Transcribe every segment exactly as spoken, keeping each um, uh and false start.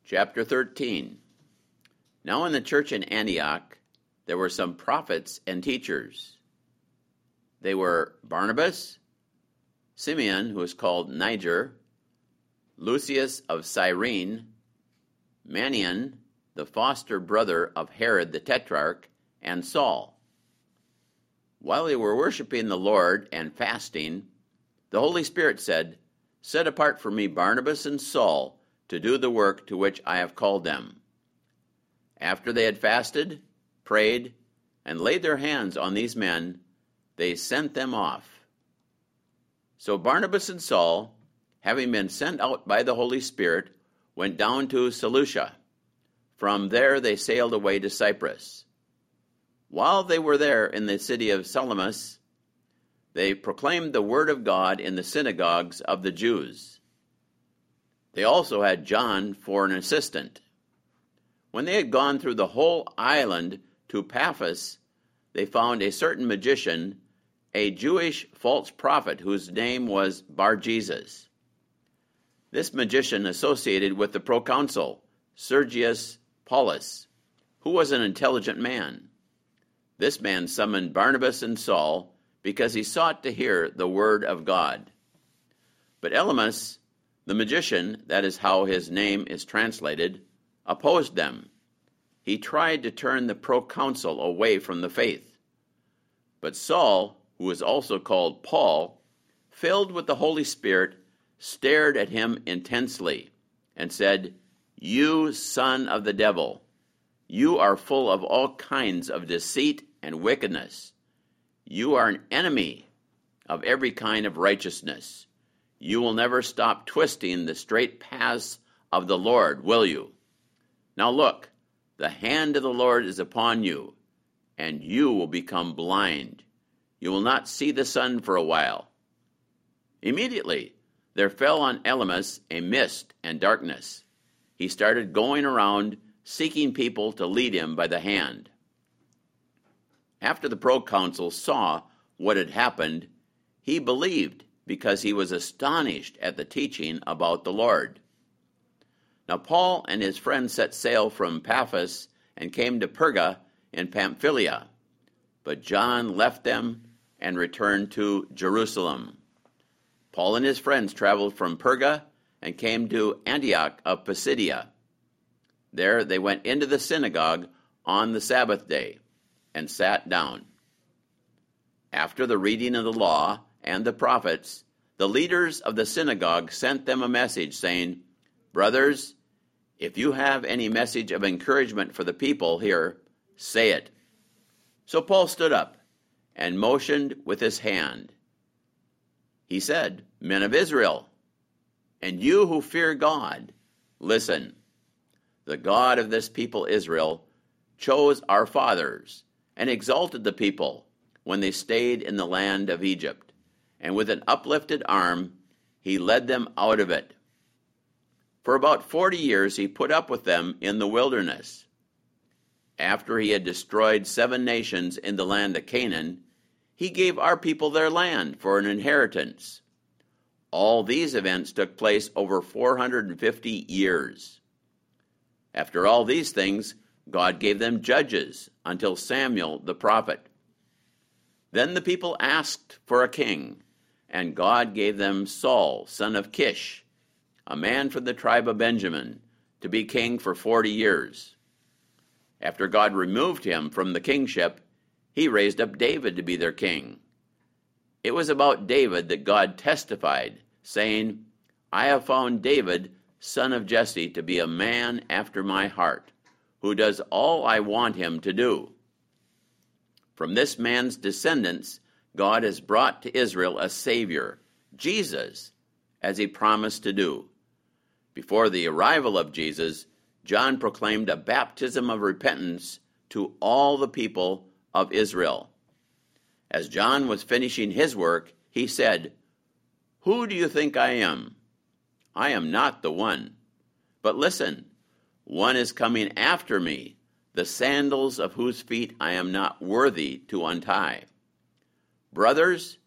Chapter thirteen. Now in the church in Antioch there were some prophets and teachers. They were Barnabas, Simeon, who is called Niger, Lucius of Cyrene, Manaen, the foster brother of Herod the Tetrarch, and Saul. While they were worshiping the Lord and fasting, the Holy Spirit said, "Set apart for me Barnabas and Saul to do the work to which I have called them." After they had fasted, prayed, and laid their hands on these men, they sent them off. So Barnabas and Saul, having been sent out by the Holy Spirit, went down to Seleucia. From there they sailed away to Cyprus. While they were there in the city of Salamis, they proclaimed the word of God in the synagogues of the Jews. They also had John for an assistant. When they had gone through the whole island to Paphos, they found a certain magician, a Jewish false prophet whose name was Bar-Jesus. This magician associated with the proconsul, Sergius Paulus, who was an intelligent man. This man summoned Barnabas and Saul because he sought to hear the word of God. But Elymas, the magician, that is how his name is translated, opposed them. He tried to turn the proconsul away from the faith. But Saul, who was also called Paul, filled with the Holy Spirit, stared at him intensely and said, "You son of the devil, you are full of all kinds of deceit and wickedness. You are an enemy of every kind of righteousness. You will never stop twisting the straight paths of the Lord, will you? Now look, the hand of the Lord is upon you, and you will become blind. You will not see the sun for a while." Immediately there fell on Elymas a mist and darkness. He started going around seeking people to lead him by the hand. After the proconsul saw what had happened, he believed because he was astonished at the teaching about the Lord. Now Paul and his friends set sail from Paphos and came to Perga in Pamphylia, but John left them and returned to Jerusalem. Paul and his friends traveled from Perga and came to Antioch of Pisidia. There they went into the synagogue on the Sabbath day and sat down. After the reading of the law and the prophets, the leaders of the synagogue sent them a message saying, "Brothers, if you have any message of encouragement for the people here, say it." So Paul stood up and motioned with his hand. He said, "Men of Israel, and you who fear God, listen. The God of this people Israel chose our fathers and exalted the people when they stayed in the land of Egypt, and with an uplifted arm he led them out of it. For about forty years he put up with them in the wilderness. After he had destroyed seven nations in the land of Canaan, he gave our people their land for an inheritance. All these events took place over four hundred fifty years. After all these things, God gave them judges until Samuel the prophet. Then the people asked for a king, and God gave them Saul, son of Kish, a man from the tribe of Benjamin, to be king for forty years. After God removed him from the kingship, he raised up David to be their king. It was about David that God testified, saying, 'I have found David, son of Jesse, to be a man after my heart, who does all I want him to do.' From this man's descendants, God has brought to Israel a Savior, Jesus, as he promised to do. Before the arrival of Jesus, John proclaimed a baptism of repentance to all the people of Israel. As John was finishing his work, he said, 'Who do you think I am? I am not the one. But listen, one is coming after me, the sandals of whose feet I am not worthy to untie. Brothers,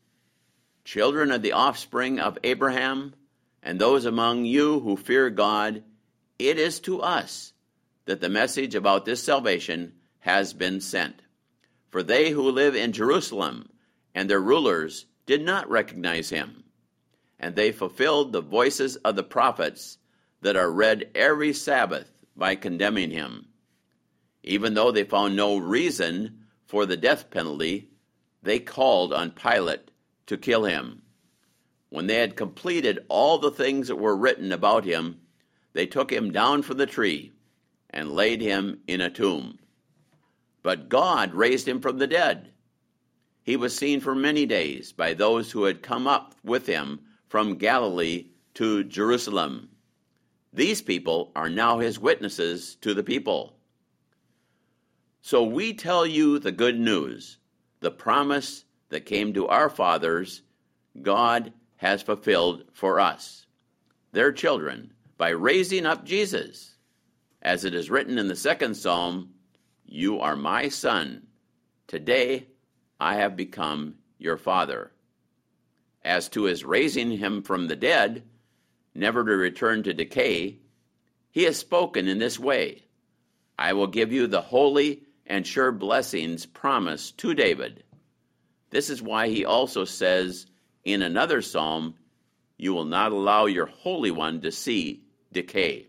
children of the offspring of Abraham, and those among you who fear God, it is to us that the message about this salvation has been sent. For they who live in Jerusalem and their rulers did not recognize him, and they fulfilled the voices of the prophets that are read every Sabbath by condemning him. Even though they found no reason for the death penalty, they called on Pilate to kill him. When they had completed all the things that were written about him, they took him down from the tree and laid him in a tomb. But God raised him from the dead. He was seen for many days by those who had come up with him from Galilee to Jerusalem. These people are now his witnesses to the people. So we tell you the good news, the promise that came to our fathers, God has fulfilled for us, their children, by raising up Jesus. As it is written in the second psalm, "You are my son. Today I have become your father." As to his raising him from the dead, never to return to decay, he has spoken in this way, "I will give you the holy and sure blessings promised to David." This is why he also says in another psalm, "You will not allow your Holy One to see decay."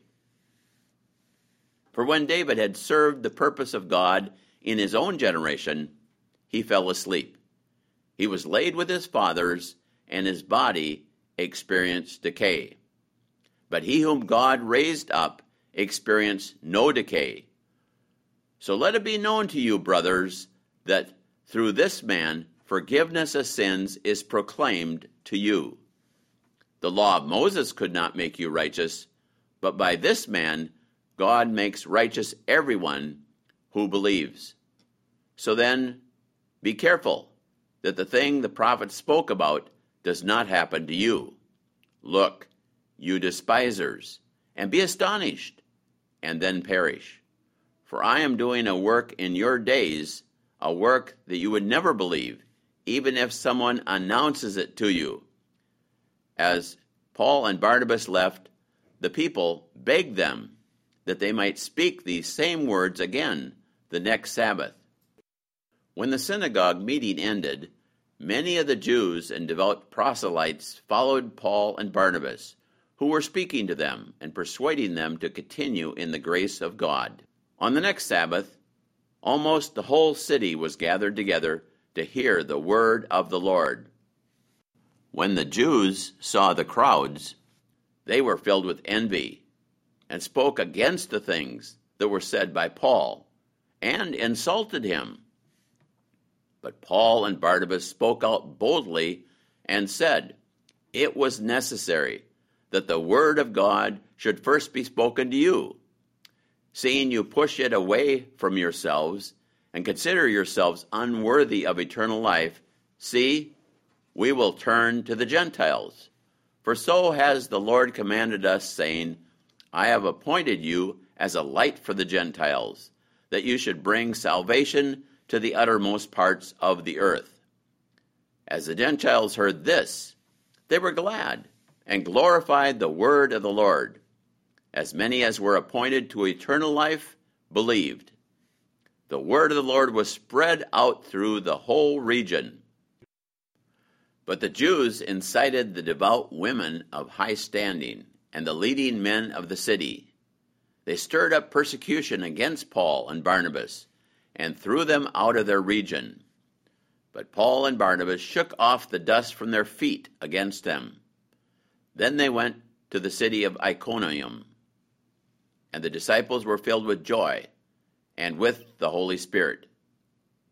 For when David had served the purpose of God in his own generation, he fell asleep. He was laid with his fathers, and his body experienced decay. But he whom God raised up experienced no decay. So let it be known to you, brothers, that through this man forgiveness of sins is proclaimed to you. The law of Moses could not make you righteous, but by this man God makes righteous everyone who believes. So then, be careful that the thing the prophet spoke about does not happen to you. Look, you despisers, and be astonished, and then perish. For I am doing a work in your days, a work that you would never believe, even if someone announces it to you. As Paul and Barnabas left, the people begged them that they might speak these same words again the next Sabbath. When the synagogue meeting ended, many of the Jews and devout proselytes followed Paul and Barnabas, who were speaking to them and persuading them to continue in the grace of God. On the next Sabbath, almost the whole city was gathered together to hear the word of the Lord. When the Jews saw the crowds, they were filled with envy and spoke against the things that were said by Paul and insulted him. But Paul and Barnabas spoke out boldly and said, "It was necessary that the word of God should first be spoken to you. Seeing you push it away from yourselves and consider yourselves unworthy of eternal life, see, we will turn to the Gentiles. For so has the Lord commanded us, saying, I have appointed you as a light for the Gentiles, that you should bring salvation to the uttermost parts of the earth." As the Gentiles heard this, they were glad and glorified the word of the Lord. As many as were appointed to eternal life believed. The word of the Lord was spread out through the whole region. But the Jews incited the devout women of high standing and the leading men of the city. They stirred up persecution against Paul and Barnabas and threw them out of their region. But Paul and Barnabas shook off the dust from their feet against them. Then they went to the city of Iconium, and the disciples were filled with joy and with the Holy Spirit.